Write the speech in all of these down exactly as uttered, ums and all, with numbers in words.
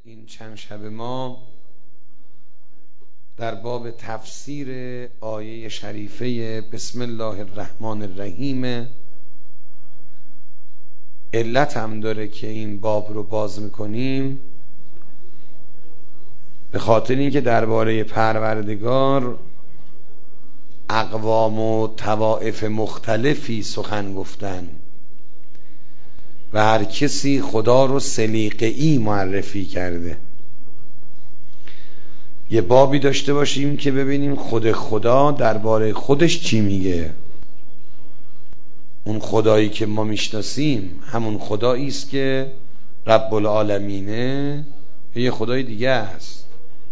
این چند شب ما در باب تفسیر آیه شریفه بسم الله الرحمن الرحیم. علت هم داره که این باب رو باز میکنیم، به خاطر اینکه درباره پروردگار اقوام و طوائف مختلفی سخن گفتن و هر کسی خدا رو سلیقه‌ای معرفی کرده. یه بابی داشته باشیم که ببینیم خود خدا درباره خودش چی میگه. اون خدایی که ما میشناسیم همون خدایی است که رب العالمینه، یه خدای دیگه است.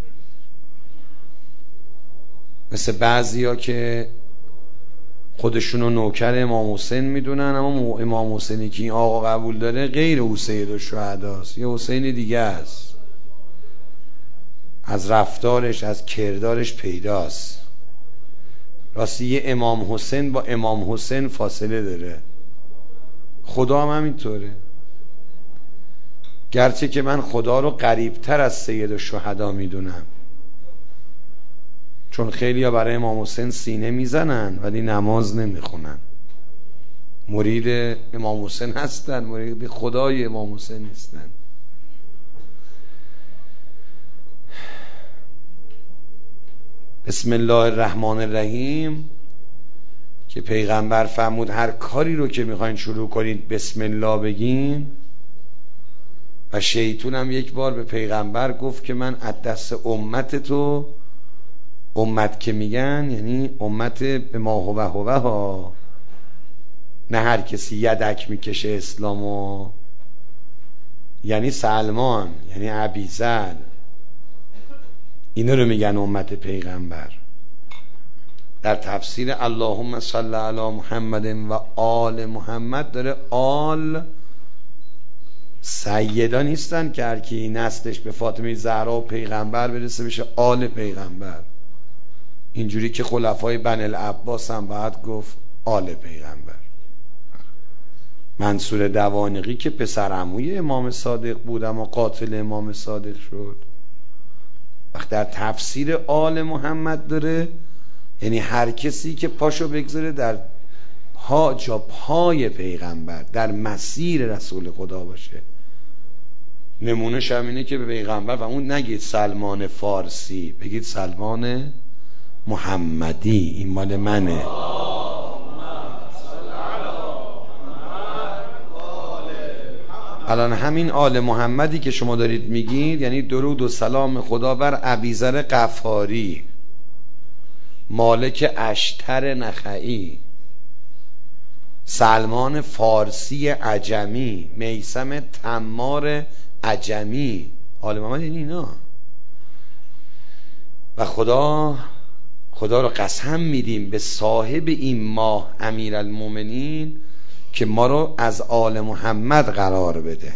مثل بعضیا که خودشونو نوکر امام حسین میدونن، اما امام حسینی که این آقا قبول داره غیر او سید الشهداست، یه حسین دیگه است، از رفتارش از کردارش پیداست. راستی یه امام حسین با امام حسین فاصله داره، خدا هم همینطوره. گرچه که من خدا رو قریبتر از سید الشهدا میدونم، چون خیلی ها برای امام حسین سینه میزنن ولی نماز نمیخونن، مرید امام حسین هستن، مرید خدای امام حسین نیستن. بسم الله الرحمن الرحیم که پیغمبر فرمود هر کاری رو که میخواین شروع کنید بسم الله بگین، و شیطان هم یک بار به پیغمبر گفت که من از دست امت تو، امت که میگن یعنی امت به ما هو هو ها، نه هر کسی یدک میکشه اسلامو، یعنی سلمان، یعنی ابیذر، اینا رو میگن امت پیغمبر. در تفسیر اللهم صل علی محمد و آل محمد داره آل سیدا نیستن که هر کی نسلش به فاطمه زهرا و پیغمبر برسه بشه آل پیغمبر، اینجوری که خلفای بنی العباس هم باید گفت آل پیغمبر. منصور دوانقی که پسر عموی امام صادق بود اما قاتل امام صادق شد، وقتی در تفسیر آل محمد داره یعنی هر کسی که پاشو بگذاره در ها جا پای پیغمبر در مسیر رسول خدا باشه. نمونه شمینه که به پیغمبر و اون نگید سلمان فارسی، بگید سلمان محمدی، این مال منه. الان همین آل محمدی که شما دارید میگید یعنی درود و سلام خدا بر ابیذر غفاری، مالک اشتر نخعی، سلمان فارسی عجمی، میثم تمار عجمی. آل محمد یعنی اینا. و خدا خدا رو قسم میدیم به صاحب این ماه امیرالمومنین که ما رو از آل محمد قرار بده.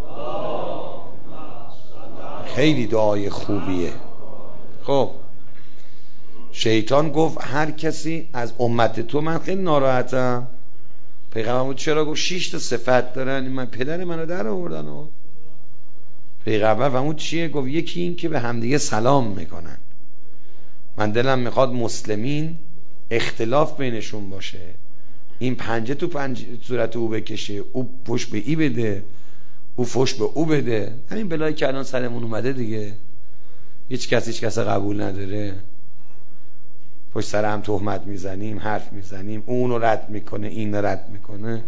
خیلی دعای خوبیه. خب شیطان گفت هر کسی از امت تو، من خیلی ناراحتم. پیغمبر بود چرا؟ گفت شش تا صفت دارن، من پدر منو در آوردن. و پیغمبر فرمود چیه؟ گفت یکی این که به همدیگه سلام میکنن. من دلم میخواد مسلمین اختلاف بینشون باشه، این پنجه تو پنجه صورت او بکشه، او فوش به ای بده، او فوش به او بده. همین بلایی که الان سرمون اومده دیگه، هیچ کس هیچ کس قبول نداره، پشت سر هم تهمت میزنیم، حرف میزنیم، اونو رد میکنه این رد میکنه.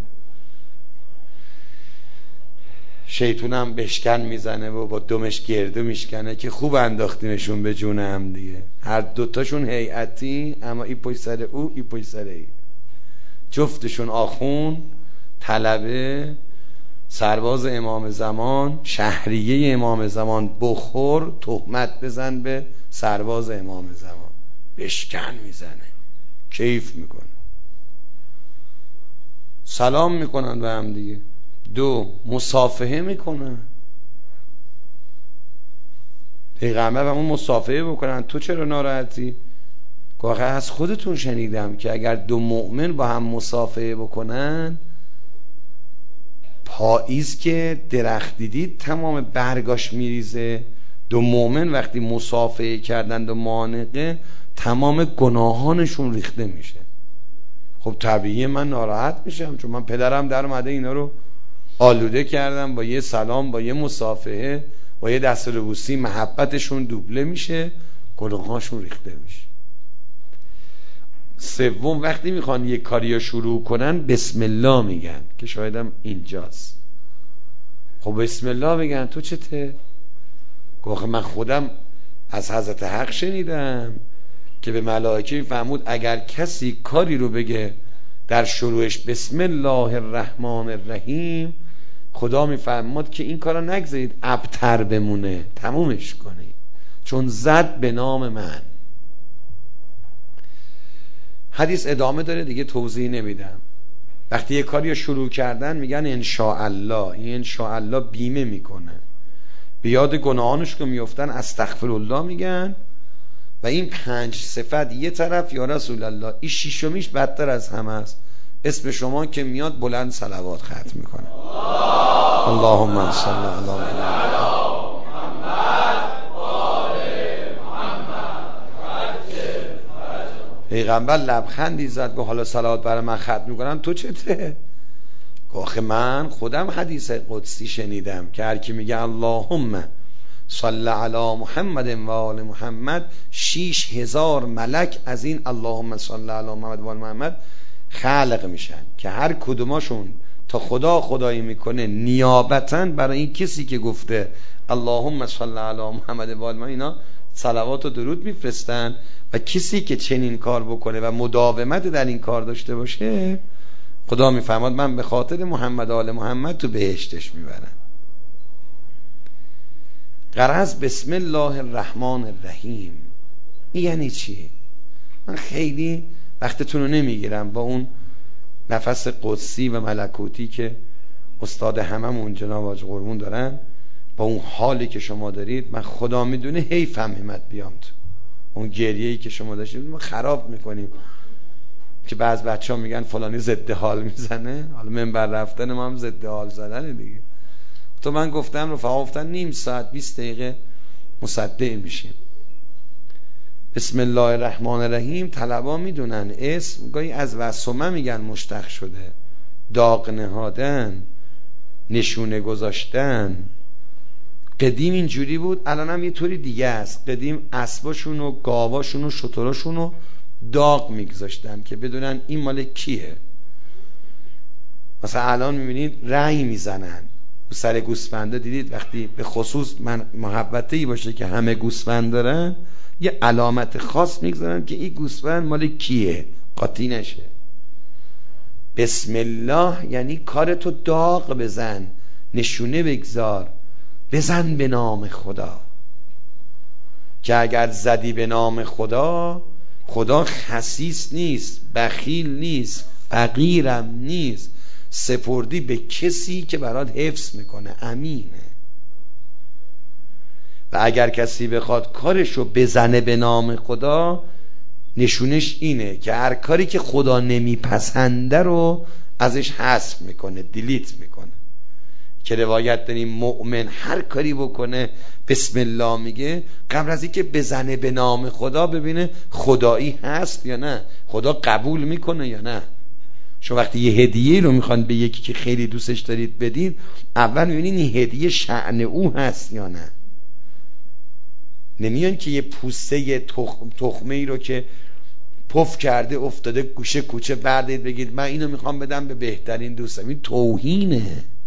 شیطون هم بشکن میزنه و با دمش گردو میشکنه که خوب انداختیمشون به جون هم دیگه، هر دوتاشون هیئتی اما ای پشت سر او ای پشت سر ای، جفتشون آخون، طلبه، سرباز امام زمان، شهریه امام زمان، بخور تهمت بزن به سرباز امام زمان، بشکن میزنه، کیف میکنه، سلام میکنن به هم دیگه. دو، مصافحه میکنن. پیغمبر همون مصافحه بکنن. تو چرا ناراحتی؟ گواه از خودتون شنیدم که اگر دو مؤمن با هم مصافحه بکنن پاییز که درخت دیدید تمام برگاش میریزه، دو مؤمن وقتی مصافحه کردند و معانقه تمام گناهانشون ریخته میشه. خب طبیعیه من ناراحت میشم، چون من پدرم در اومده اینا رو آلوده کردم، با یه سلام، با یه مصافحه، با یه دست و بوسی محبتشون دوبله میشه، گناهاشون ریخته میشه. سوم وقتی میخوان یه کاری رو شروع کنن بسم الله میگن که شایدم اینجاست. خب بسم الله میگن تو چته؟ گفت من خودم از حضرت حق شنیدم که به ملائکه میفرمود اگر کسی کاری رو بگه در شروعش بسم الله الرحمن الرحیم، خدا میفرماد که این کارا نگذارید ابتر بمونه، تمومش کنید، چون زد به نام من. حدیث ادامه داره دیگه، توضیح نمیدم. وقتی یه کاری رو شروع کردن میگن انشاءالله، این انشاءالله بیمه میکنه، به یاد گناهانش که میفتن استغفرالله میگن. و این پنج صفت یه طرف یا رسول الله، این شیشمیش بدتر از همه است، اسم شما که میاد بلند صلوات ختم میکنه. اللهم صل علی محمد. پیغمبر لبخندی زد گفت حالا صلوات برای من ختم میکنن تو چته؟ گفت من خودم حدیث قدسی شنیدم که هر کی میگه اللهم صل علی محمد و آل محمد، شیش هزار ملک از این اللهم صل علی محمد و آل محمد خلق میشن که هر کدوماشون تا خدا خدایی میکنه نیابتاً برای این کسی که گفته اللهم صل علی محمد و آل محمد اینا صلوات و درود میفرستن. و کسی که چنین کار بکنه و مداومت در این کار داشته باشه، خدا میفرماد من به خاطر محمد و آل محمد تو بهشتش میبرم. غرض بسم الله الرحمن الرحیم این یعنی چی؟ من خیلی وقتتون رو نمیگیرم با اون نفس قدسی و ملکوتی که استاد هممون جناب حاج قربون دارن، با اون حالی که شما دارید، من خدا میدونه حیفم همت بیام تو اون گریه‌ای که شما داشتید ما خراب میکنیم. که بعض بچه‌ها میگن فلانی ضد حال میزنه، حالا منبر رفتن ما هم ضد حال زدن دیگه. تو من گفتم رفقا گفتن نیم ساعت بیست دقیقه مصدق میشیم. بسم الله الرحمن الرحیم طلبا میدونن اسم گاهی از وسمه میگن مشتق شده، داغ نهادن، نشونه گذاشتن. قدیم اینجوری بود، الان هم یه طوری دیگه است. قدیم اسباشون و گاواشون و شتراشون رو داغ میگذاشتن که بدونن این مال کیه. مثلا الان میبینید رنگ میزنن سر گوسفنده، دیدید وقتی به خصوص من محبتی باشه که همه گوسفند دارن یه علامت خاص میگذارن که این گوسفند مال کیه، قاطی نشه. بسم الله یعنی کارتو داغ بزن، نشونه بگذار، بزن به نام خدا، که اگر زدی به نام خدا، خدا خسیس نیست، بخیل نیست، فقیرم نیست، سپردی به کسی که برات حفظ میکنه، امینه. و اگر کسی بخواد کارشو بزنه به نام خدا، نشونش اینه که هر کاری که خدا نمیپسنده رو ازش حذف میکنه، دیلیت میکنه. که روایت داریم مؤمن هر کاری بکنه بسم الله میگه، قبل از اینکه بزنه به نام خدا ببینه خدایی هست یا نه، خدا قبول میکنه یا نه. شما وقتی یه هدیه رو میخوان به یکی که خیلی دوستش دارید بدید، اول میبینید این هدیه شأن او هست یا نه. نمیان که یه پوسته تخم تخمه ای رو که پف کرده افتاده گوشه کوچه بردید بگید من اینو میخوام بدم به بهترین دوستم. این توهینه.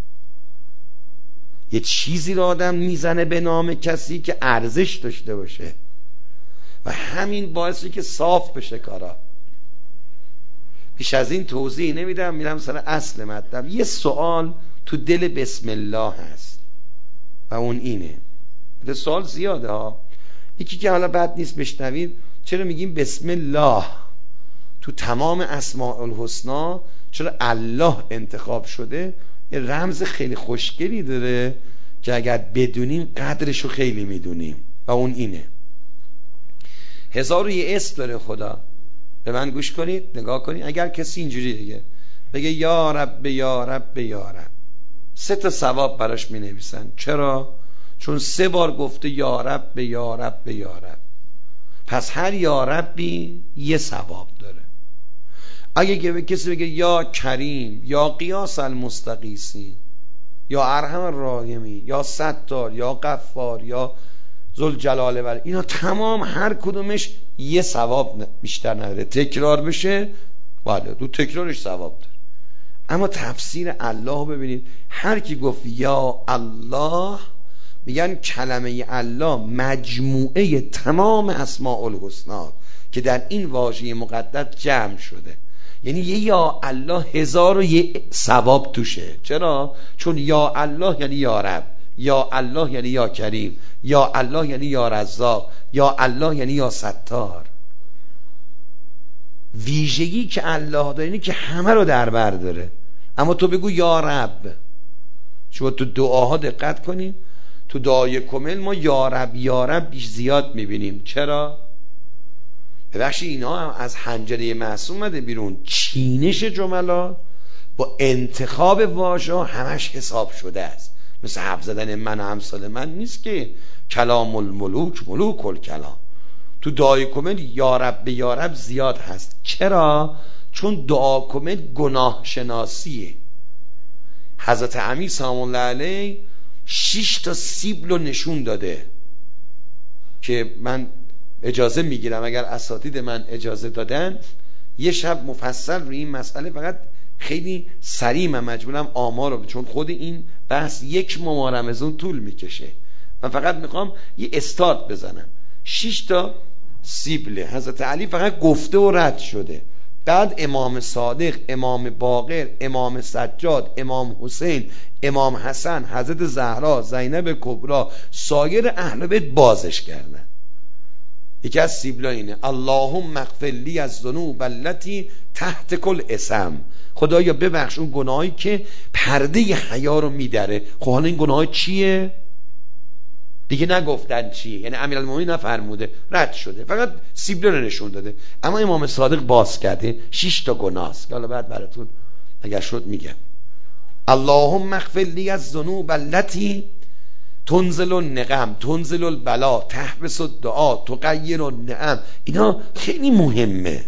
یه چیزی رو آدم میزنه به نام کسی که ارزش داشته باشه و همین باعثه که صاف بشه کارا. بیش از این توضیح نمیدم، میرم سر اصل مطلب. یه سوال تو دل بسم الله هست و اون اینه، ده سوال زیاده ها، یکی که حالا بد نیست بشنوید. چرا میگیم بسم الله؟ تو تمام اسماء الحسنا چرا الله انتخاب شده؟ یه رمز خیلی خوشگلی داره که اگر بدونیم قدرشو خیلی میدونیم و اون اینه. هزار و یه اسم داره خدا. به من گوش کنید، نگاه کنید. اگر کسی اینجوری دیگه بگه یا رب یا رب یا رب، سه تا ثواب براش می نویسن. چرا؟ چون سه بار گفته یا رب به یا رب به یا رب، پس هر یا ربی یه ثواب داره. اگه به کسی بگه یا کریم، یا قیاس المستقیسی، یا ارحم الراحمین، یا ستار، یا غفار، یا ذوالجلال و اینا تمام هر کدومش یه ثواب بیشتر نداره. تکرار بشه بله دو تکرارش ثواب داره. اما تفسیر الله رو ببینید، هر کی گفت یا الله، میگن کلمه الله مجموعه تمام اسماء الحسنا که در این واژه مقدس جمع شده. یعنی یه یا الله هزار و یه ثواب توشه. چرا؟ چون یا الله یعنی یا رب، یا الله یعنی یا کریم، یا الله یعنی یا رزاق، یا الله یعنی یا ستار. ویژگی که الله داره اینه که همه رو در بر داره. اما تو بگو یا رب. شما تو دعاها دقت کنیم، تو دعای کامل ما یا رب یا رب بیش زیاد میبینیم. چرا؟ ببخشید اینا هم از حنجره معصوم اومده بیرون. چینش جملات با انتخاب واژه همش حساب شده است. مثل حرف زدن من و امثال من نیست که کلام الملوک ملوک الکلام. تو دعای کامل یا رب یا رب زیاد هست. چرا؟ چون دعا کامل گناه شناسیه. حضرت امیر سلام الله علیه شش تا سیبل رو نشون داده که من اجازه میگیرم اگر اساتید من اجازه دادن یه شب مفصل روی این مسئله، فقط خیلی سریع من مجبورم آمار رو، چون خود این بحث یک ماه رمضان طول میکشه، من فقط میخوام یه استارت بزنم. شش تا سیبله حضرت علی فقط گفته و رد شده. بعد امام صادق، امام باقر، امام سجاد، امام حسین، امام حسن، حضرت زهرا، زینب کبرا، سایر اهل بیت بازش کردن. یکی از سیبلا اینه اللهم اغفر لی از ذنوب التي تحت کل اسم. خدایا ببخش اون گناهی که پرده حیا رو میدره. خب حالا این گناه چیه؟ دیگه نگفتن چیه، یعنی امیرالمومنین نفرموده، رد شده، فقط سیبلا رو نشون داده. اما امام صادق باز کرده شش تا گناه است که حالا بعد براتون اگر شد میگم. اللهم اغفر لی از ذنوب التي تنزل النقم، تنزل البلا، تحبس الدعا، تغیر النعم. اینا خیلی مهمه.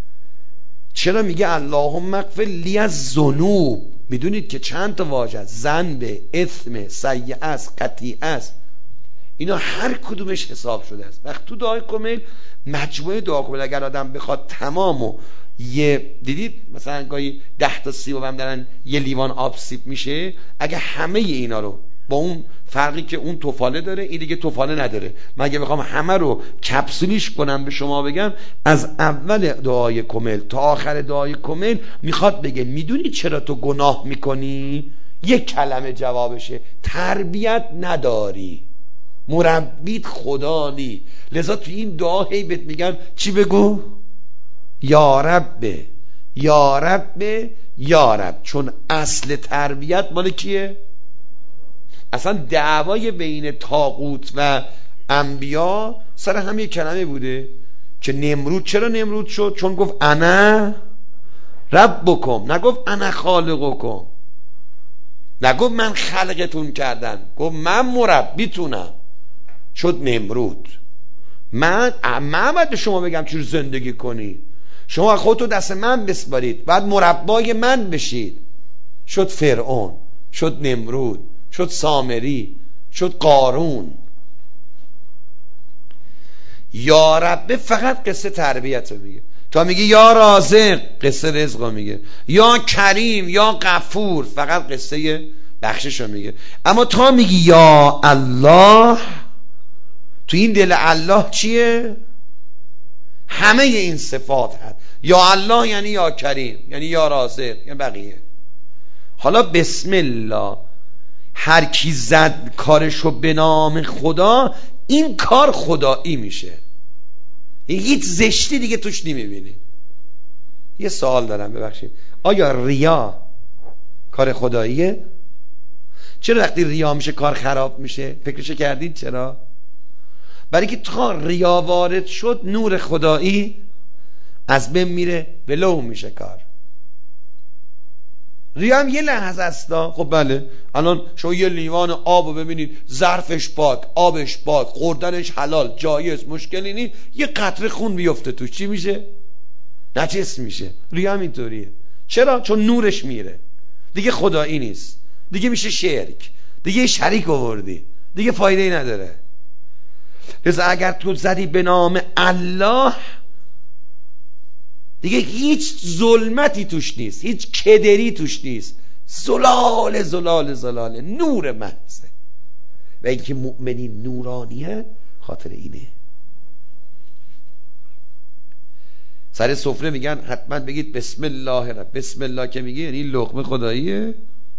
چرا میگه اللهم اغفر لی از ذنوب؟ میدونید که چند تا واژه است، ذنب، اثم، سیئه است، قطیعه است، اینا هر کدومش حساب شده است. وقت تو دعای کامل، مجموعه دعا کامل اگر آدم بخواد تمامو یه، دیدید مثلا گاهی ده تا سیب هم دارن یه لیوان آب سیب میشه، اگه همه اینا رو با اون فرقی که اون توفاله داره این دیگه توفاله نداره، من اگه بخوام همه رو کپسولیش کنم به شما بگم، از اول دعای کامل تا آخر دعای کامل میخواد بگه میدونی چرا تو گناه میکنی؟ یک کلمه جوابشه، تربیت نداری، مربیت خدا نی. لذا تو این دعا هی بهت میگن چی بگو؟ یا رب، یا رب، یا رب. چون اصل تربیت مال کیه؟ اصلا دعوای بین طاغوت و انبیا سر همین کلمه بوده که نمرود چرا نمرود شد؟ چون گفت انا ربکم، نگفت انا خالقکم، نگفت من خلقتون کردم، گفت من مربیتونم، شد نمرود. من من به شما بگم چجور زندگی کنی، شما خودتو دست من بسپارید، بعد مربای من بشید، شد فرعون، شد نمرود، شد سامری، شد قارون. یا رب فقط قصه تربیت رو میگه. تا میگه یا رازق قصه رزق رو میگه، یا کریم، یا غفور فقط قصه بخشش رو میگه. اما تا میگی یا الله، تو این دل الله چیه؟ همه این صفات هست. یا الله یعنی یا کریم، یعنی یا رازق، یعنی بقیه. حالا بسم الله، هر کی زد کارشو به نام خدا، این کار خدایی میشه، هیچ زشتی دیگه توش نمیبینی. یه سوال دارم ببخشید، آیا ریا کار خداییه؟ چرا وقتی ریا میشه کار خراب میشه؟ فکرشو کردید چرا؟ برای که تا ریا وارد شد نور خدایی از بین میره، ولو میشه کار. ریا هم یه لحظه است. خب بله، الان شما یه لیوان آب رو ببینید، ظرفش پاک، آبش پاک، خوردنش حلال، جایز، مشکلی نی، یه قطره خون بیفته توش چی میشه؟ نجس میشه. ریا هم اینطوریه. چرا؟ چون نورش میره، دیگه خدایی نیست، دیگه میشه شرک، دیگه شریک آوردی، دیگه فایده ای نداره. لذا اگر تو زدی به نام الله، دیگه هیچ ظلمتی توش نیست، هیچ کدری توش نیست، زلال زلال زلال نور محضه. و اینکه مؤمنین نورانیه خاطر اینه. سر سفره میگن حتما بگید بسم الله رب. بسم الله که میگی یعنی لقمه خداییه.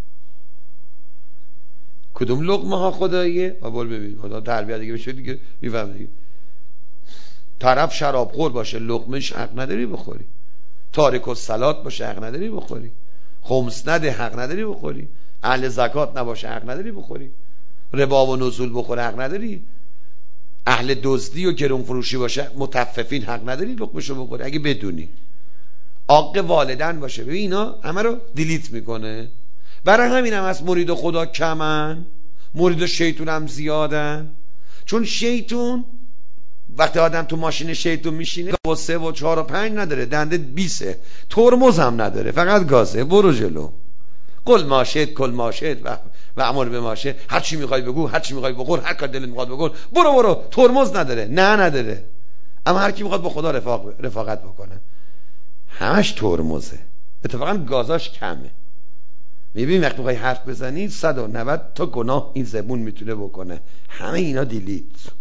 کدوم لقمه ها خداییه؟ بول ببین خدا تربیت دیگه بشه دیگه میفهم دیگه. طرف شراب خور باشه لقمهش حق نداری بخوری، تارک الصلات باشه حق نداری بخوری، خمس نده حق نداری بخوری، اهل زکات نباشه حق نداری بخوری، ربا و نزول بخوره حق نداری، اهل دزدی و گرون فروشی باشه متففین حق نداری لقمهشو بخوری اگه بدونی. عاق والدین باشه، ببین اینا همه رو دیلیت میکنه. برای همین هم از مرید خدا کمن، مرید شیطون هم زیادن. چون شیطون وقتی آدم تو ماشین شیطون میشینه و سه و چهار و پنج نداره، دنده بیسه، ترمز هم نداره، فقط گازه، برو جلو، قل ماشید کل ماشید و و امر به ماشید، هر چی میخوای بگو، هر چی میخوای بخور، هر کار دلت میخواد بکن، برو برو. ترمز نداره، نه نداره. اما هر کی میخواد با خدا رفاق رفاقت بکنه همش ترمزه، اتفاقا گازاش کمه. میبینی وقتی میخوای حرف بزنی صد و نود تا گناه این زبون میتونه بکنه، همه اینا دیلیت.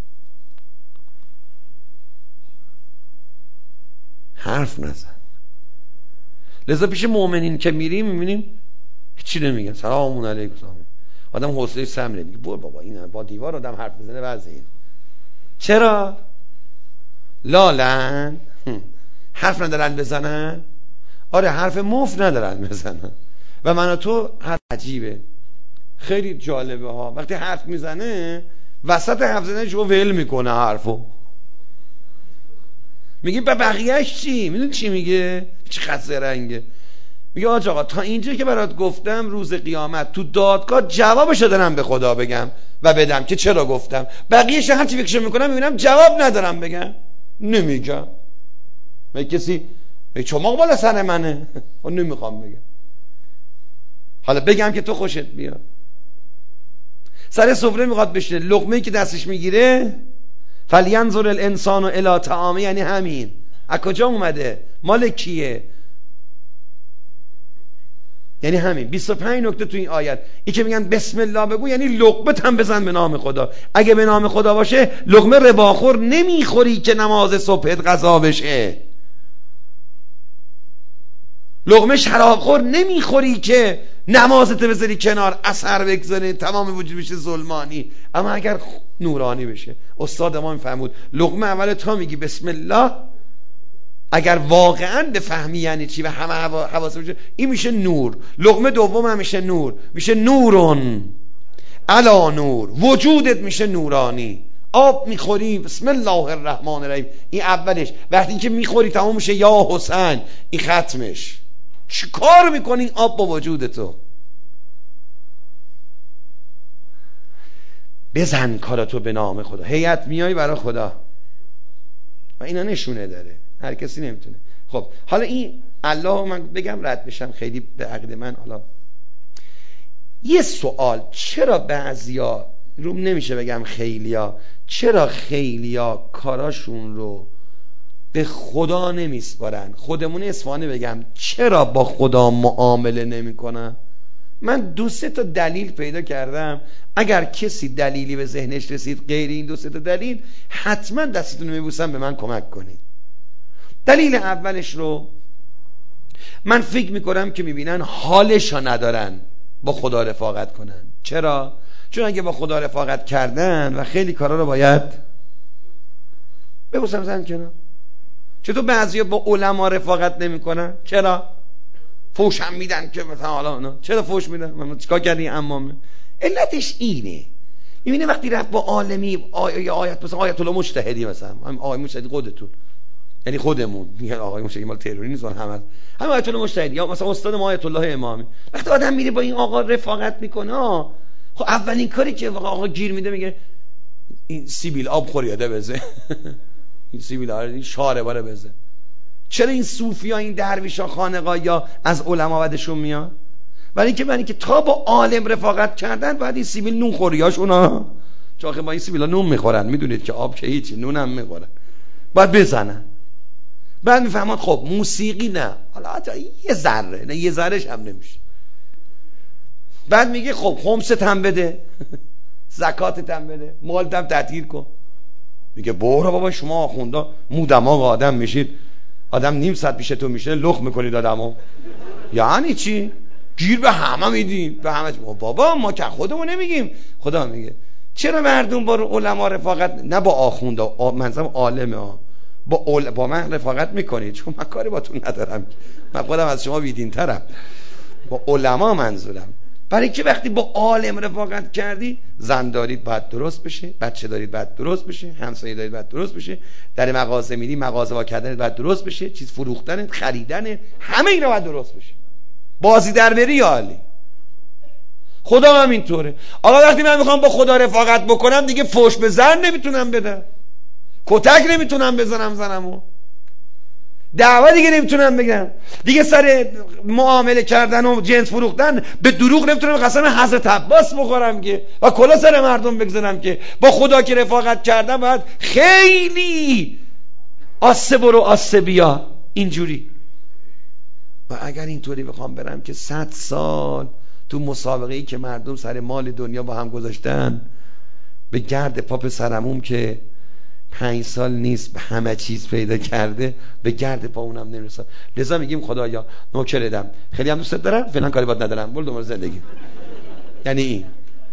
حرف نزن. لذا پیش مؤمنین که میریم میبینیم هیچی نمیگن، سلام علیکم. آدم حوصله سم نمیگه، برو بابا این با دیوار آدم حرف بزنه وضع این. چرا؟ لالن حرف ندارن بزنن. آره حرف مفت ندارن بزنن. و من و تو حرف عجیبه، خیلی جالبه ها. وقتی حرف میزنه وسط حرف زدن شو ول میکنه حرفو، میگه به بقیهش چی؟ میدون چی میگه؟ چی خسته رنگه. میگه آج آقا تا اینجا که برات گفتم روز قیامت تو دادگاه جوابشو دارم به خدا بگم و بدم که چرا گفتم، بقیهش هر چی فکرشو میکنم میبینم جواب ندارم بگم، نمیگم. میگه کسی میگه چماق بالا سر منه و نمیخوام بگم، حالا بگم که تو خوشت بیاد. سر سفره میخواد بشینه، لقمه‌ای که دستش میگیره فلینظر الانسان الی طعامه، یعنی همین. از کجا اومده؟ مال کیه؟ یعنی همین. بیست و پنج نکته تو این آیت. این که میگن بسم الله بگو یعنی لقمه هم بزن به نام خدا. اگه به نام خدا باشه لقمه رباخور نمیخوری که نماز صبحت قضا بشه، لقمه شرابخور نمیخوری که نمازت بذاری کنار اثر بگذاره تمام وجود بشه ظلمانی. اما اگر نورانی بشه، استاد ما میفهمود لقمه اول تا میگی بسم الله، اگر واقعا بفهمی یعنی چی و همه حواس بشه، این میشه نور. لقمه دوم هم میشه نور، میشه نورون علا نور، وجودت میشه نورانی. آب میخوری بسم الله الرحمن الرحیم، این اولش. وقتی که میخوری تمام میشه یا حسین، این ختمش. چی کار میکنی آب با وجود تو؟ بزن کاراتو به نام خدا. هیئت میای برای خدا و اینا نشونه داره، هر کسی نمیتونه. خب حالا این الله من بگم رد بشم خیلی به عقد من. حالا یه سوال، چرا بعضیا روم نمیشه بگم خیلیا، چرا خیلیا کاراشون رو به خدا نمیسپارن؟ خودمون اصفهانی بگم چرا با خدا معامله نمیکنن؟ من دو سه تا دلیل پیدا کردم. اگر کسی دلیلی به ذهنش رسید غیر این دو سه تا دلیل، حتما دستتون رو میبوسم به من کمک کنید. دلیل اولش رو من فکر میکنم که میبینن حالشا ندارن با خدا رفاقت کنن. چرا؟ چون اگه با خدا رفاقت کردن و خیلی کارا رو باید ببوسم زن کنن. چطور بعضیا با علما رفاقت نمیکنن؟ چرا؟ فوش هم میدن که مثلا حالا اونا چرا فوش میدن؟ من چیکار کردی امامه؟ علتش اینه. میبینه وقتی رفت با عالمی آیه آیت مثلا آیت الله مجتهدی مثلا آیه مجتهدی خودتون یعنی خودمون میگن آقای مشتاقی مال تروری نیست، همه همه آیت الله مجتهدی یا مثلا استاد ما آیت الله امامی. وقتی آدم میره با این آقا رفاقت میکنه، خب اولین کاری که آقا گیر میده میگه این سیبیل آب خوریاده بزه این سیبیل آب این شاره باره بزه. چرا این صوفیا این درویشا خانقا یا از علما بدشون میاد؟ برای اینکه برای اینکه تا با عالم رفاقت کردن بعد این سیبیل نون خوریاش اونا، چون با این سیبیلا نون میخورن، میدونید که آب که هیچی، نون هم میخورن، باید بزنن. بعد میفهمن خب موسیقی نه، حالا یه ذره نه، یه ذرهش هم نمیشه. بعد میگه خب خمست هم بده زکاتت هم بده، مالت هم تطهیر کن. میگه برو بابا شما آخوندا مودماغ آدم میشید، آدم نیم ساعت پیش تو میشه لخ میکنید آدمو. یعنی چی؟ گیر به همه میدیم، به همه. بابا ما که خودمون نمیگیم، خدا میگه. چرا مردم با علما رفاقت، نه با آخوندا، منظورم عالمه ها، با اول... با من رفاقت میکنید؟ چون من کاری باتون ندارم، من خودم از شما بیدین ترم. با علما منظورم. برای که وقتی با عالم رفاقت کردی، زن دارید باید درست بشه، بچه دارید باید درست بشه، همسایه دارید باید درست بشه، در مغازه میری مغازه وا کردن باید درست بشه، چیز فروختن، خریدن، همه اینا باید درست بشه. بازی در بری عالی. خدا هم اینطوره. آقا وقتی من میخوام با خدا رفاقت بکنم دیگه فوش به زن نمیتونم بدم، کتک نمیتونم بزنم زنمو، دعوا دیگه نمیتونم بگم، دیگه سر معامله کردن و جنس فروختن به دروغ نمیتونم قسم حضرت عباس بخورم که و کلا سر مردم بگذارم که با خدا که رفاقت کردم باید خیلی آسه برو آسه بیا اینجوری. و اگر اینطوری بخوام برم که صد سال تو مسابقه‌ای که مردم سر مال دنیا با هم گذاشتن، به گرد پاپ سرموم که پنج سال نیست به همه چیز پیدا کرده، به گرد پا اونم نمیرسه. لذا میگیم خدایا نوکرتم، خیلی هم دوست دارم، فعلا کاری باید ندارم، برو دنبال زندگی. یعنی این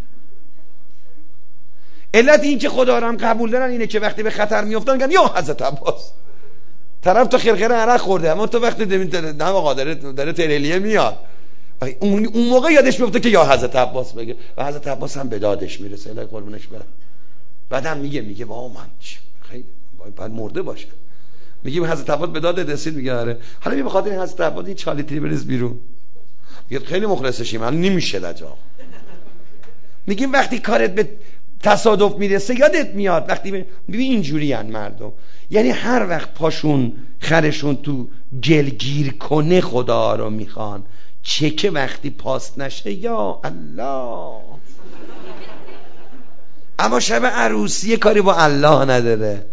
علت این که خدا رو هم قبول دارن اینه که وقتی به خطر میافتن میگن یا حضرت عباس، طرف تو خرخره عرق خورده اما تو وقتی نه آقا داره داره تریلیه میاد، اون اون موقع یادش میفته که یا حضرت عباس بگه و حضرت عباس هم به دادش میرسه. الهی قربونش برم. بعدم میگه میگه با من خیلی باید مرده باشه. میگیم حضرت عباس به داد رسید، میگه آره. حالا می بخاطر حضرت عباس این چالیتری بریز بیرون. میگه خیلی مخلصشیم، الان نمیشه لجا. میگیم وقتی کارت به تصادف میرسه یادت میاد، وقتی ببین اینجوری ان مردم، یعنی هر وقت پاشون خرشون تو گلگیر کنه خدا رو میخوان، چه که وقتی پاس نشه یا الله. اما شب عروسی کاری با الله نداره.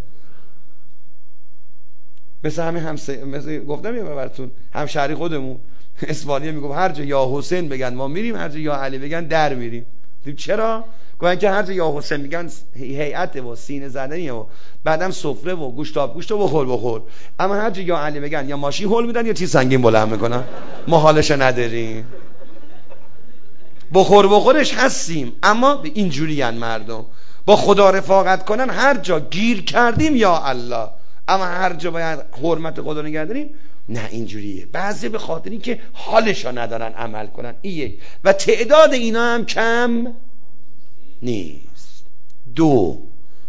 مثل همین همسه مثل گفتم یه براتون همشهری خودمون اسپانیا میگم هر جا یا حسین بگن ما میریم، هر جا یا علی بگن در میریم. چرا؟ گفتن که هر جا یا حسین میگن هیئت و سینه زدنیه و بعدم سفره و گوشتاب گوشت و بخور بخور، اما هر جا یا علی بگن یا ماشین هول میدن یا چیز سنگین بلند میکنن. ما حالش نداریم. بخور بخورش هستیم، اما به اینجوری ان مردم با خدا رفاقت کنن، هر جا گیر کردیم یا الله، اما هر جا باید حرمت خدا نگه داریم نه اینجوریه. بعضی به خاطر این که حالشو ندارن عمل کنن، این یک. و تعداد اینا هم کم نیست. دو،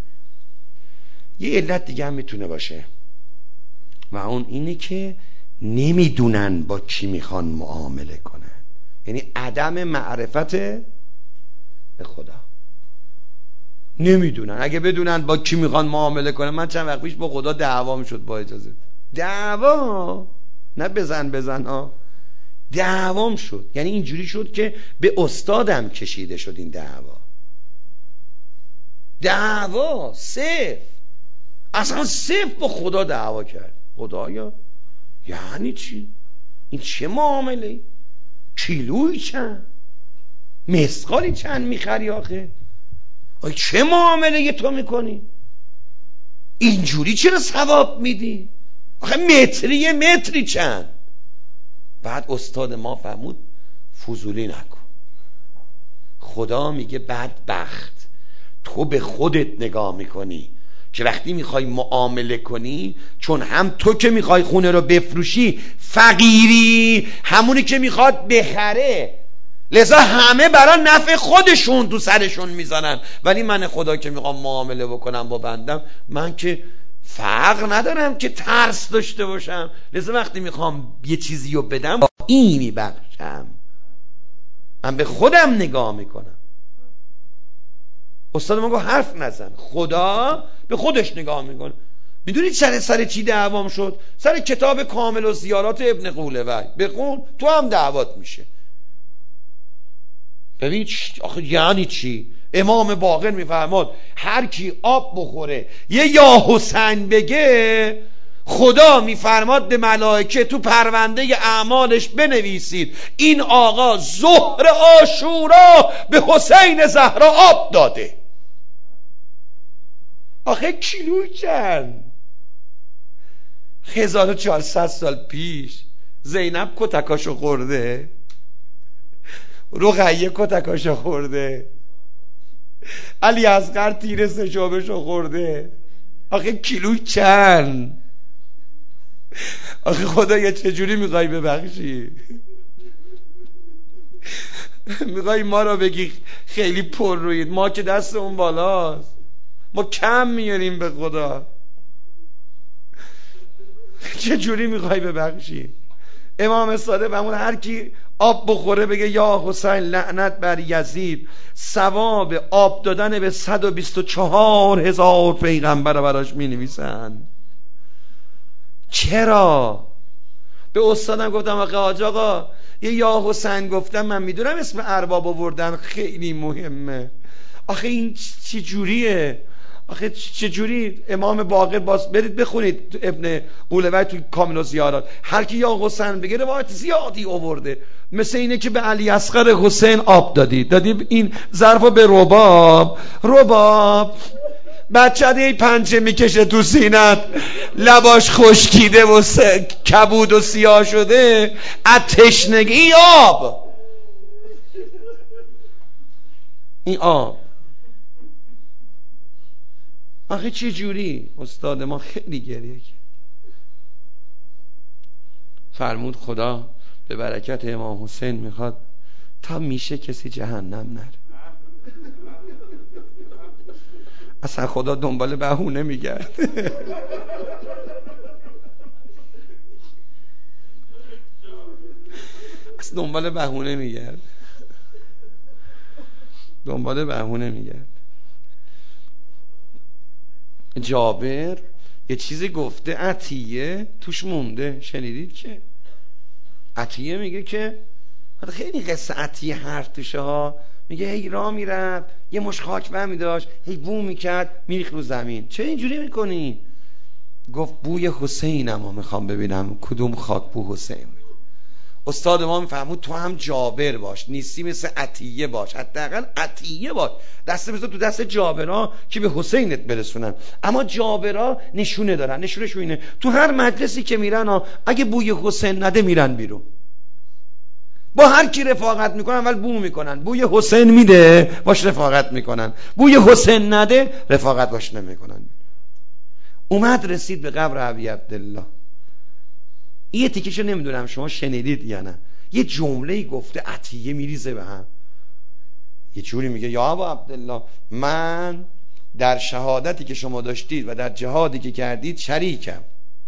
یه علت دیگه هم میتونه باشه و اون اینه که نمیدونن با کی میخوان معامله کنن، یعنی عدم معرفت به خدا. نمیدونن. اگه بدونن با کی میخوان معامله کنن، من چند وقت پیش با خدا دعوا میشد، با اجازه دعوا، نه بزن بزن ها، دعوام شد. یعنی اینجوری شد که به استادم کشیده شد این دعوا. دعوا صفر، اصلا صفر با خدا دعوا کرد. خدایا یعنی چی؟ این چه معامله؟ کیلویی چند؟ مسقالی چند میخری آخه؟ آی چه معامله تو میکنی؟ اینجوری چرا ثواب میدی؟ آخه متری متری چند؟ بعد استاد ما فرمود فضولی نکن. خدا میگه بدبخت، تو به خودت نگاه میکنی که وقتی میخوای معامله کنی، چون هم تو که میخوای خونه رو بفروشی فقیری، همونی که میخواد بخره، لذا همه برای نفع خودشون تو سرشون میزنن. ولی من خدا که میخوام معامله بکنم با بندم، من که فرق ندارم که ترس داشته باشم، لذا وقتی میخوام یه چیزی رو بدم با این میبخشم. من به خودم نگاه میکنم. استاد ما گفت حرف نزن، خدا به خودش نگاه میکنه. میدونید سر سر چی دعوام شد؟ سر کتاب کامل و زیارات ابن قولوی بخون، تو هم دعوات میشه. ببین آخه یعنی چی؟ امام باقر میفرماد هر کی آب بخوره یه یا حسین بگه، خدا میفرماد به ملائکه تو پرونده اعمالش بنویسید این آقا ظهر عاشورا به حسین زهرا آب داده. آخه کیلو چند؟ هزار و چهارصد سال پیش زینب کتکاشو خورده، رقیه کتکاشو خورده، علی اصغر تیر سشابشو خورده. آخه کیلو چند؟ آخه خدایا چجوری میخوای ببخشی؟ میخوای ما را بگی خیلی پر روید؟ ما که دستمون بالاست، ما کم میاریم به خدا. چجوری میخوای ببخشی؟ امام صادق همون هر کی آب بخوره بگه یا حسین لعنت بر یزید، ثواب آب دادن به صد و بیست و چهار هزار پیغمبر براش می نویسن. چرا؟ به استادم گفتم آقا آقا یه یا حسین گفتم، من میدونم اسم ارباب آوردن خیلی مهمه، آخه این چه جوریه؟ آخه چجوری؟ امام باقر باز برید بخونید تو ابن قولوی تو کامل و زیارات، هر کی یا حسین بگه روایت زیادی آورده. مثل اینه که به علی اصغر حسین آب دادی دادی این ظرفو به رباب، رباب بچه دی پنجه میکشه تو سینت، لباش خشکیده و کبود و سیاه شده، از تشنگی این آب، این آب. آخه چه جوری؟ استاد ما خیلی گریه کرد. فرمود خدا به برکت امام حسین میخواد تا میشه کسی جهنم نره. اصلا خدا دنبال بهونه میگرد. اصلا دنبال بهونه میگرد، دنبال بهونه میگرد. جابر یه چیزی گفته، عطیه توش مونده، شنیدید که عطیه میگه که خیلی قصه عطیه حرف توشه ها، میگه هی راه میرفت یه مش خاک برمی داشت، هی بو میکرد میریخت رو زمین. چه اینجوری میکنی؟ گفت بوی حسینم رو میخوام ببینم کدوم خاک بو حسین. استاد ما میفهمود تو هم جابر باش، نیستی مثل عطیه باش، حداقل عطیه باش، دست بذار تو دست جابرها که به حسینت برسونن. اما جابرها نشونه دارن، نشونشون اینه تو هر مجلسی که میرن ها، اگه بوی حسین نده میرن بیرون. با هر کی رفاقت میکنن اول بو میکنن، بوی حسین میده باش رفاقت میکنن، بوی حسین نده رفاقت باش نمیکنن. اومد رسید به قبر ابی عبدالله. یه تیکشو نمیدونم شما شنیدید یا نه، یه جمله گفته عطیه میریزه به هم، یه جوری میگه یا ابا عبدالله من در شهادتی که شما داشتید و در جهادی که کردید شریکم.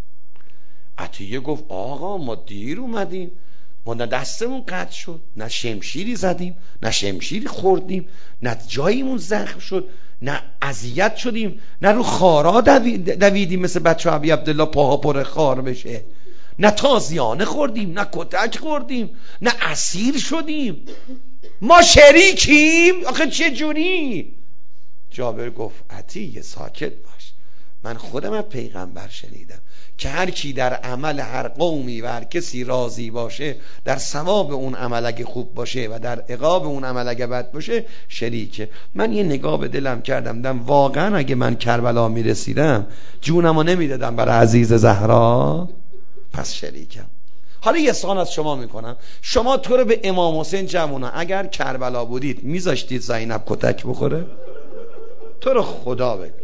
عطیه گفت آقا ما دیر اومدیم، ما نه دستمون قطع شد، نه شمشیری زدیم، نه شمشیری خوردیم، نه جاییمون زخم شد، نه اذیت شدیم، نه رو خارا دویدیم مثل بچه ابی عبدالله پاها پر خار بشه، نه تازیانه خوردیم، نه کتک خوردیم، نه اسیر شدیم، ما شریکیم. آخه چه جوری؟ جابر گفت عطیه ساکت باش، من خودم از پیغمبر شنیدم که هر کی در عمل هر قومی و هر کسی راضی باشه، در ثواب اون عمل اگه خوب باشه و در عقاب اون عمل اگه بد باشه شریکه. من یه نگاه به دلم کردم، دم واقعا اگه من کربلا میرسیدم جونمو نمیدادم برای عزیز زهرا، پس شریکم. حالا یه سوال از شما میکنم، شما تو رو به امام حسین جمعونه اگر کربلا بودید میذاشتید زینب کتک بخوره؟ تو رو خدا بگو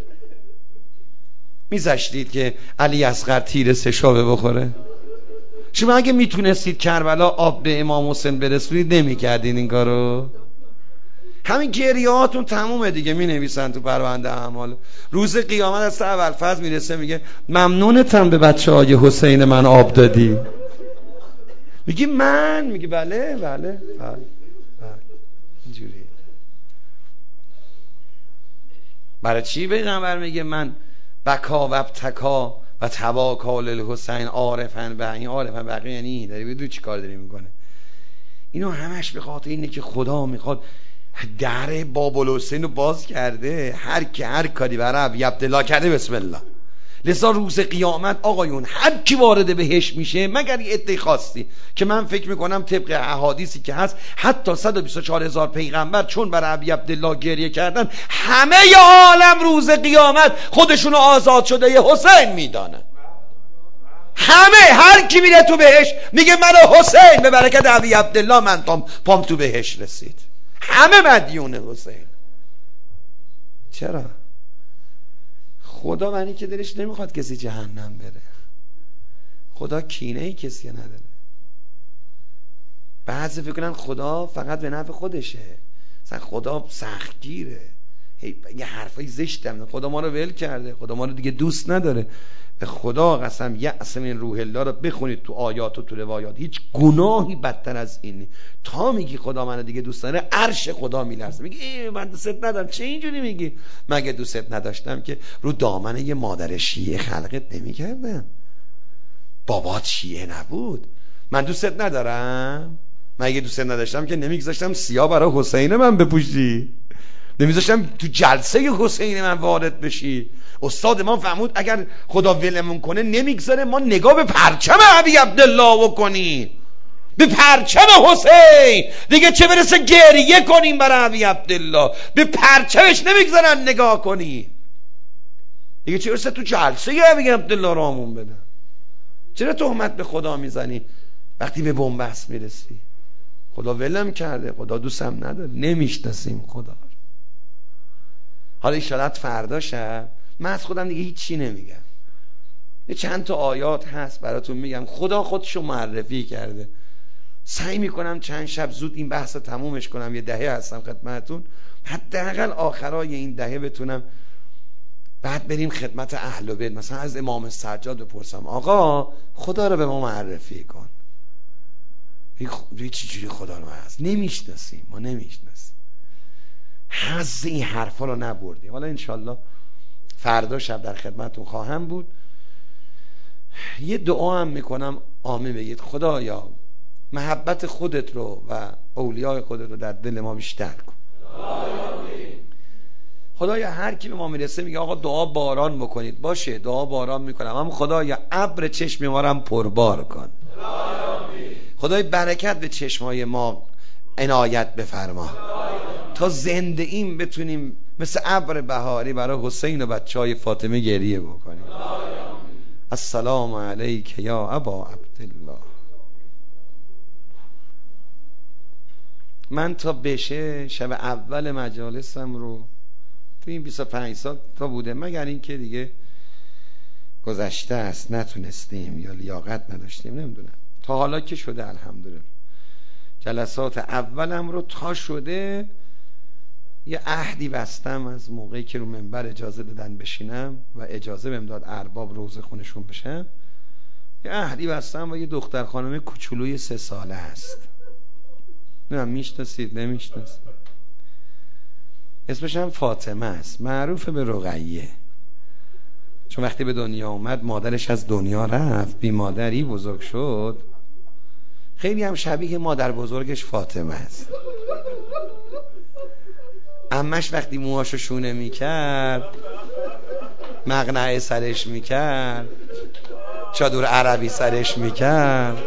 میذاشتید که علی اصغر تیر سشابه بخوره؟ شما اگه میتونستید کربلا آب به امام حسین برسونید نمیکردین این کارو؟ همین گریهاتون تمومه دیگه. می نویسن تو پرونده اعمال. روز قیامت از ابوالفضل میرسه میگه ممنونتم به بچه های حسین من آب دادی. میگی من؟ میگی بله بله بله بله اینجوری. برای چی پیغمبر میگه من بکا و ابتکا و تواکال الحسین عارفن به این عارفن بقیه یعنی داری بدون چی کار داری میکنه؟ اینو همش به خاطر اینه که خدا میخواد در باب الحسین رو باز کرده. هر کی هر کاری برای ابی عبدالله کرده بسم الله. لذا روز قیامت آقایون هر کی وارد بهش میشه مگر یه عده خاصی که من فکر میکنم طبق احادیثی که هست حتی صد و بیست و چهار هزار پیغمبر چون برای ابی عبدالله گریه کردن همه ی عالم روز قیامت خودشونو آزاد شده ی حسین میدانن. همه هر کی میره تو بهش میگه من حسین به برکت ابی عبدالله من تام پام تو بهش رسید. همه مدیون حسین. چرا؟ خدا معنی که دلش نمیخواد کسی جهنم بره. خدا کینه ای کسی نداره. بعضی فکر کنن خدا فقط به نفع خودشه. مثلا خدا سختگیره. هی یه حرفای زشتم. خدا ما رو ول کرده. خدا ما رو دیگه دوست نداره. به خدا قسم یأس من روح الله رو بخونید تو آیات و تو روایات. هیچ گناهی بدتر از این. تا میگی خدا منو دیگه دوست داره عرش خدا میلرزه. میگی ای من دوست ندارم. چه اینجوری میگی؟ مگه دوست نداشتم که رو دامن یه مادر شیعه خلقت نمیکردم؟ بابات شیعه نبود؟ من دوست ندارم؟ مگه دوست نداشتم که نمیگذاشتم سیاه برای حسین من بپوشی؟ نمیذاشتم تو جلسه حسین من وارد بشی؟ استاد ما فرمود اگر خدا ولمون کنه نمیگذاره ما نگاه به پرچم ابی عبدالله بکنیم، به پرچم حسین. دیگه چه برسه گریه کنیم برای ابی عبدالله؟ به پرچمش نمیگذارن نگاه کنیم. دیگه چه برسه تو جلسه ابی عبدالله رامون بدن؟ چرا تهمت به خدا میزنی وقتی به بنبست میرسی؟ خدا ولم کرده، خدا دوستم نداره، نمیشناسیم خدا. حالا ایشالت فردا شب من از خودم دیگه هیچی نمیگم. یه چند تا آیات هست براتون میگم. خدا خودشو معرفی کرده. سعی میکنم چند شب زود این بحث تمومش کنم. یه دهه هستم خدمتتون، حداقل آخرای این دهه بتونم بعد بریم خدمت اهل بیت. مثلا از امام سجاد بپرسم آقا خدا رو به ما معرفی کن. چی جوری خدا رو هست؟ نمیشناسیم، ما نمیشناسیم. حظ این حرفا رو نبردیم. حالا انشالله فردا شب در خدمتون خواهم بود. یه دعا هم میکنم آمین بگید. خدایا محبت خودت رو و اولیاء خودت رو در دل ما بیشتر کن. خدایا هر کی به ما میرسه میگه آقا دعا باران بکنید، باشه دعا باران میکنم، اما خدایا ابر چشم ما رو هم پربار کن. خدای برکت به چشمای ما عنایت بفرما تا زنده ایم بتونیم مثل ابر بهاری برای حسین و بچهای فاطمه گریه بکنیم. السلام علیک یا ابا عبدالله. من تا بشه شب اول مجالسم رو تو این بیست و پنج سال تا بوده، مگر این که دیگه گذشته است نتونستیم یا لیاقت نداشتیم، نمیدونم. تا حالا که شده الحمدلله. جلسات اولم رو تا شده یه عهدی بستم از موقعی که رو منبر اجازه دادن بشینم و اجازه بهم داد ارباب روزه خونشون بشم. یه عهدی بستم و یه دختر خانم کوچولوی سه ساله است. نه میشناسید نمیشناسید؟ اسمش هم فاطمه است، معروف به رقیه. چون وقتی به دنیا اومد مادرش از دنیا رفت، بی مادری بزرگ شد. خیلی هم شبیه مادر بزرگش فاطمه است. عمش وقتی موهاشو شونه میکرد، مقنعه سرش میکرد، چادر عربی سرش میکرد،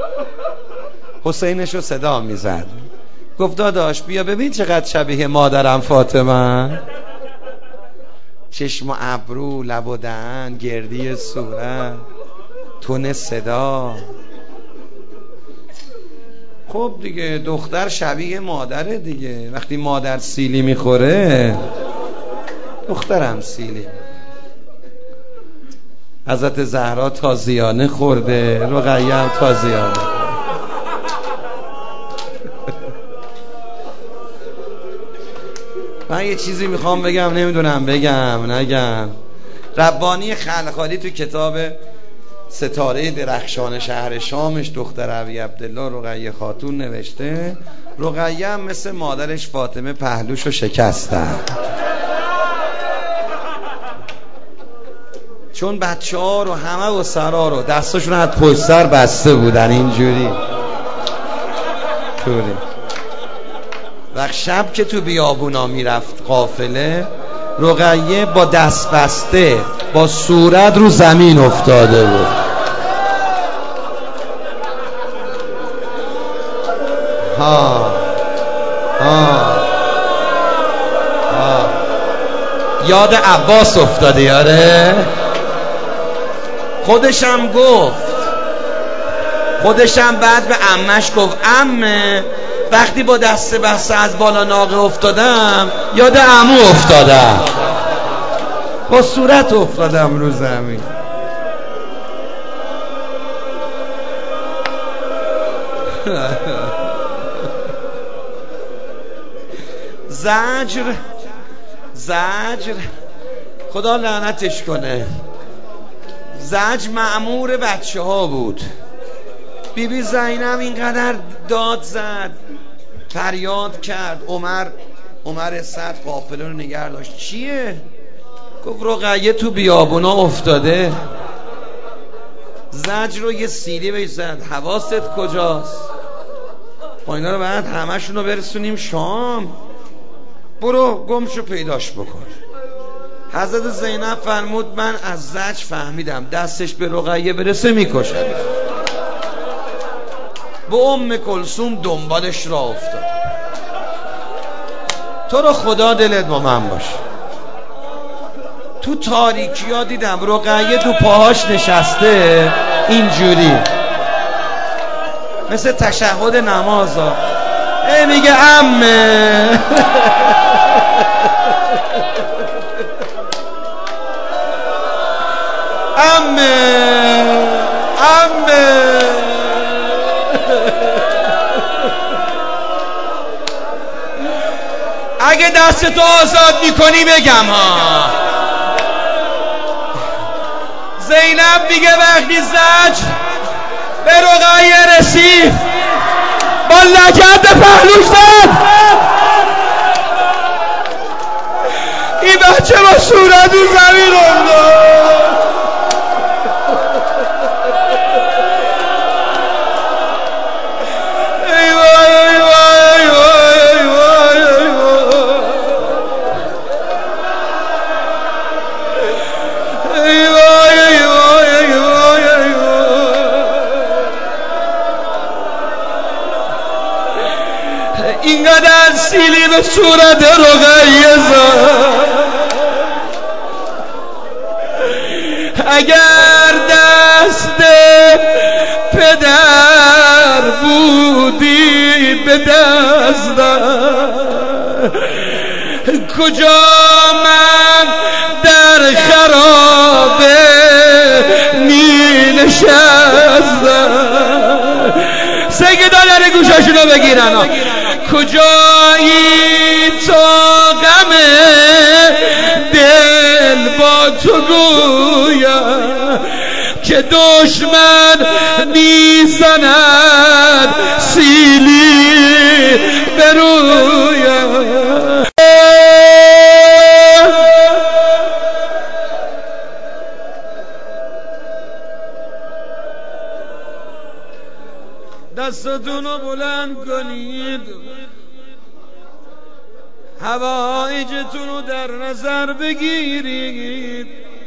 حسینشو صدا میزد، گفت داداش بیا ببین چقدر شبیه مادرم فاطمه. چشم و ابرو، لب و دهن، گردی صورت، تون صدا. خب دیگه دختر شبیه مادره دیگه. وقتی مادر سیلی میخوره دخترم سیلی. حضرت زهرا تازیانه خورده، رقیه هم تازیانه. من یه چیزی میخوام بگم، نمیدونم بگم نگم. ربانی خلخالی تو کتاب ستاره درخشان شهر شامش دختر ابی عبدالله رقیه خاتون نوشته رقیه هم مثل مادرش فاطمه پهلوشو شکستن، چون بچه ها رو همه و سرا رو دستاشون از پشت سر بسته بودن اینجوری طوری. وقت شب که تو بیابونا میرفت قافله، رقیه با دست بسته با صورت رو زمین افتاده بود. ها ها ها یاد عباس افتاده یاره. خودشم گفت خودشم بعد به عمش گفت عمه وقتی با دست بسته از بالا ناقه افتادم یاد عمو افتادم، با صورت افتادم رو زمین. زجر زجر خدا لعنتش کنه، زجر مأمور بچه ها بود. بی بی زینب اینقدر داد زد فریاد کرد، عمر عمر صد قافله رو نگه داشت. چیه؟ گفت رقیه تو بیابونا افتاده. زجر رو یه سیلی بهش زد، حواست کجاست؟ با اینا رو بعد همشون رو برسونیم شام، برو گمشو پیداش بکن. حضرت زینب فرمود من از زجر فهمیدم دستش به رقیه برسه میکشد. به ام کلثوم دنبالش را افتاد. تو رو خدا دلت با من باش. تو تاریکی ها دیدم رقیه تو پاهاش نشسته اینجوری مثل تشهد نماز ها، ای میگه عمه عمه عمه اگه دستتو آزاد میکنی بگم ها. زینب دیگه وقتی زجر به رقیه رسید با لگد به پهلوش زد، این بچه با صورت رو زمین افتاد. اینقدر سیلی به صورت رقیه زد، اگر دست پدر بودی به دستم، کجا من در خرابه می نشستم. سگه دادر گوشاشونو بگیرن ها. کجایی تو غم دل با تو گویم که دشمن میزند سیلی برویم. دستتونو بلند کنید، حوایجتونو در نظر بگیرید،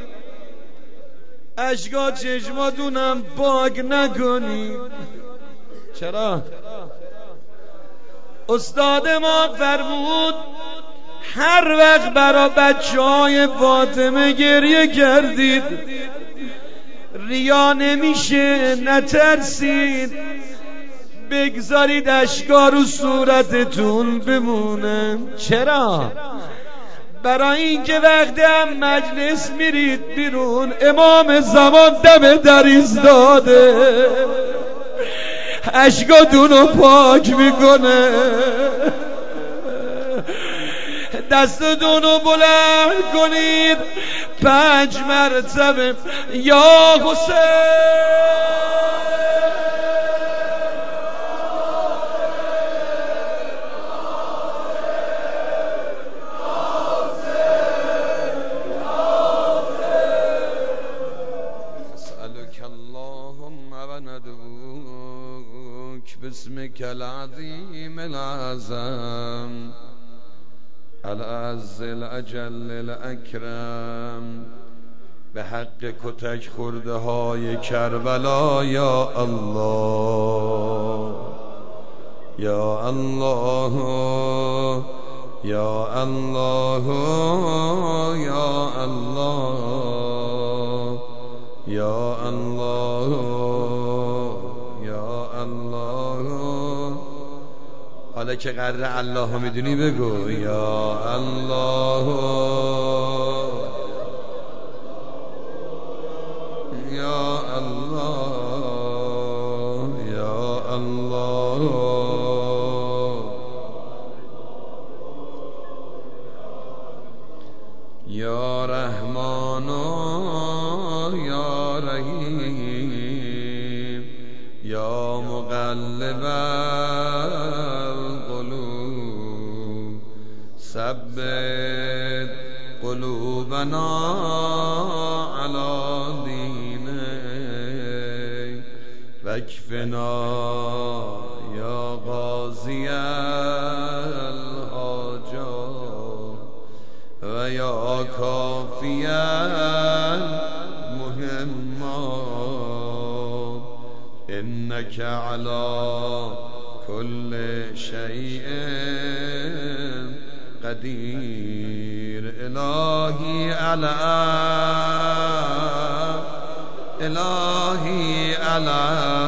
اشکا چشماتونم پاک نکنید. چرا؟ استاد ما فرمود هر وقت برا بچه های فاطمه گریه کردید ریا نمیشه، نترسید، بگذارید اشکا رو صورتتون بمونه. چرا؟ برای اینکه وقتی هم مجلس میرید بیرون امام زمان دم در ایستاده اشکاتونو پاک میکنه. دستتون رو بلند کنید پنج مرتبه یا حسین. باسمك العظيم الأعظم الأعز الأجل الأكرم به حق کتک خورده های کربلا یا الله یا الله یا الله یا الله یا الله حالا که قدر الله میدونی بگو یا الله یا الله یا الله یا رحمان یا رحیم یا مقلب ثبت قلوبنا على دينك واكفنا يا قاضي الحاجات ويا كافي المهمات إنك على كل شيء قدير إلهي على إلهي على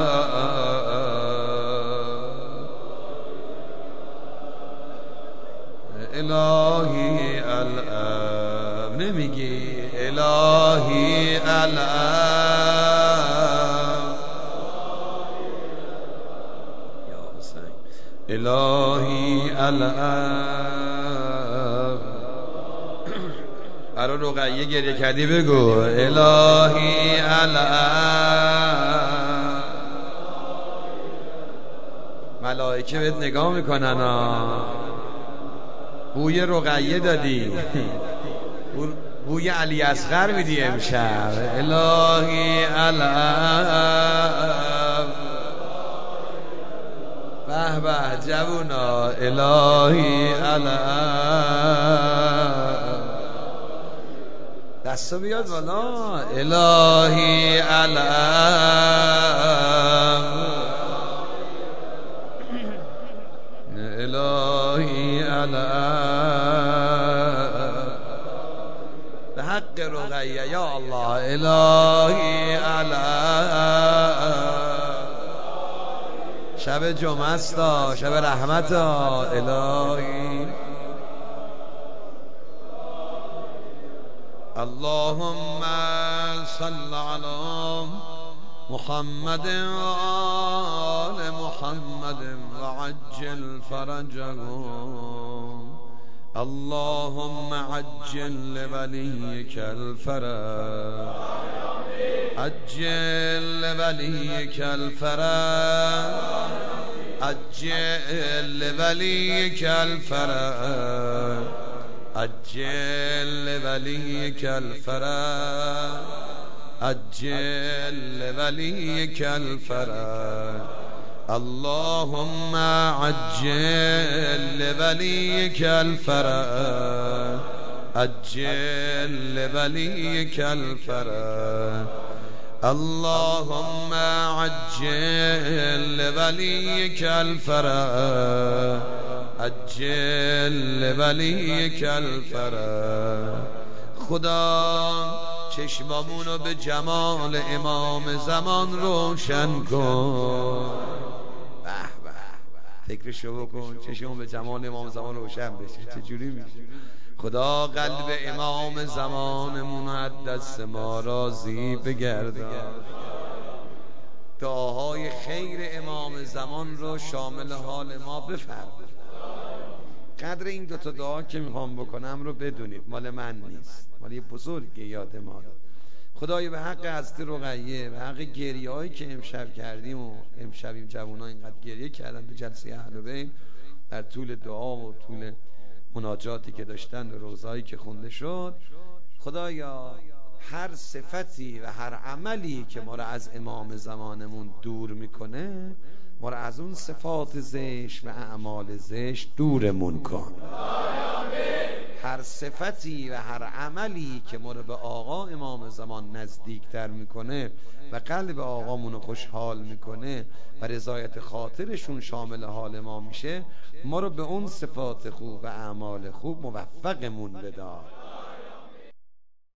إلهي على نمیگی إلهي على يا حسين إلهي على برای رقیه گریه کردی بگو الهی علم. ملائکه بهت نگاه میکنن ها. بوی رقیه دادی بوی علی اصغر میدی امشب الهی علم. به به جوونا الهی علم. دستا بیاد بالا الهی علم. الهی علم به حق رقیه یا الله الهی علم. شب جمعه است شب رحمت الهی. اللهم صل على محمد وآل محمد وعجل فرجهم. اللهم عجل لوليك الفرج عجل لوليك الفرج عجل لوليك الفرج عجل لوليك الفرج عجل لوليك الفرج. اللهم عجل لوليك الفرج عجل لوليك الفرج. اللهم عجل لوليك الفرج عجل لوليك الفرج. خدا چشمامونو به جمال امام زمان روشن کن. فکرشو بکن چشمون به جمال امام زمان روشن بشه چجوری میشه. خدا قلب امام زمانمون از دست ما راضی بگردان. دعاهای خیر امام زمان رو شامل حال ما بفرما. قدر این دوتا دعا که میخوام بکنم رو بدونید، مال من نیست، مال یه بزرگه یاد ما داد. خدای به حق حضرت رقیه، به حق گریه هایی که امشب کردیم و امشب این جوانان اینقدر گریه کردن تو جلسه اهل بیت در طول دعا و طول مناجاتی که داشتن و روزهایی که خونده شد، خدایا هر صفتی و هر عملی که ما را از امام زمانمون دور میکنه، ما را از اون صفات زشت و اعمال زشت دورمون کن. هر صفتی و هر عملی که ما را به آقا امام زمان نزدیکتر میکنه و قلب آقامون رو خوشحال میکنه و رضایت خاطرشون شامل حال ما میشه، ما رو به اون صفات خوب و اعمال خوب موفقمون بدار.